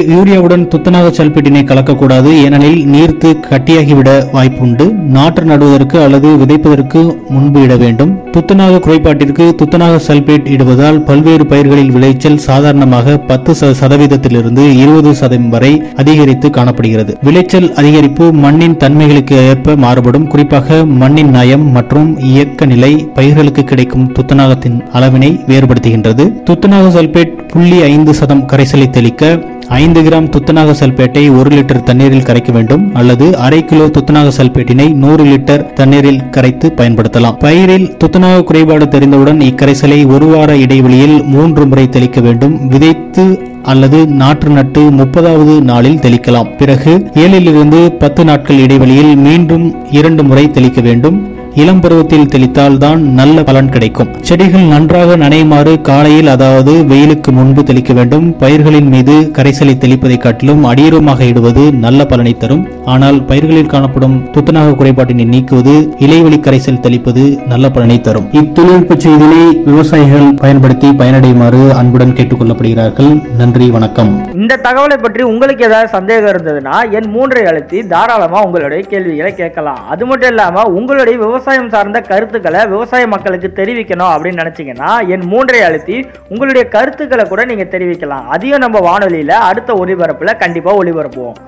யூரியாவுடன் துத்தநாக சல்பேட்டினை கலக்கக்கூடாது, ஏனெனில் நீர்த்து கட்டியாகிவிட வாய்ப்புண்டு. நாற்று நடுவதற்கு அல்லது விதைப்பதற்கு முன்பு இட வேண்டும். துத்தநாக குறைபாட்டிற்கு துத்தநாக சல்பேட் இடுவதால் பல்வேறு பயிர்களில் விளைச்சல் சாதாரணமாக 10% 20% வரை அதிகரித்து காணப்படுகிறது. விளைச்சல் அதிகரிப்பு மண்ணின் தன்மைகளுக்கு ஏற்ப மாறுபடும். குறிப்பாக மண்ணின் நயம் மற்றும் இயக்க நிலை பயிர்களுக்கு கிடைக்கும் துத்தநாகத்தின் அளவினை வேறுபடுத்துகின்றது. துத்தநாக சல்பேட் 0.5% கரைசலை தெளிக்க 5 கிராம் துத்தநாக சல்பேட்டை 1 லிட்டர் தண்ணீரில் கரைக்க வேண்டும், அல்லது அரை கிலோ துத்தநாக சல்பேட்டினை 100 லிட்டர் தண்ணீரில் கரைத்து பயன்படுத்தலாம். பயிரில் துத்தநாக குறைபாடு தெரிந்தவுடன் இக்கரைசலை 1 வார இடைவெளியில் 3 முறை தெளிக்க வேண்டும். விதைத்து அல்லது நாற்று நட்டு 30வது நாளில் தெளிக்கலாம். பிறகு 7 to 10 நாட்கள் இடைவெளியில் மீண்டும் 2 முறை தெளிக்க வேண்டும். இளம் பருவத்தில் தெளித்தால் தான் நல்ல பலன் கிடைக்கும். செடிகள் நன்றாக நனையுமாறு காலையில், அதாவது வெயிலுக்கு முன்பு தெளிக்க வேண்டும். பயிர்களின் மீது கரைசலை தெளிப்பதை காட்டிலும் அடியுரமாக இடுவது நல்ல பலனை தரும். ஆனால் பயிர்களில் காணப்படும் துத்தநாக குறைபாட்டினை நீக்குவது இலைவெளி கரைசல் தெளிப்பது நல்ல பலனை தரும். இத்தொழில்நுட்ப செய்தியை விவசாயிகள் பயன்படுத்தி பயனடையுமாறு அன்புடன் கேட்டுக் கொள்ளப்படுகிறார்கள். நன்றி, வணக்கம். இந்த தகவலை பற்றி உங்களுக்கு ஏதாவது சந்தேகம் இருந்ததுன்னா என் 3 அழுத்தி தாராளமா உங்களுடைய கேள்விகளை கேட்கலாம். அது மட்டும் இல்லாம உங்களுடைய விவசாயம் சார்ந்த கருத்துக்களை விவசாய மக்களுக்கு தெரிவிக்கணும் அப்படின்னு நினைச்சீங்கன்னா என் 3 அழுத்தி உங்களுடைய கருத்துக்களை கூட நீங்க தெரிவிக்கலாம். அதையும் நம்ம வானொலியில அடுத்த ஒளிபரப்புல கண்டிப்பா ஒளிபரப்புவோம்.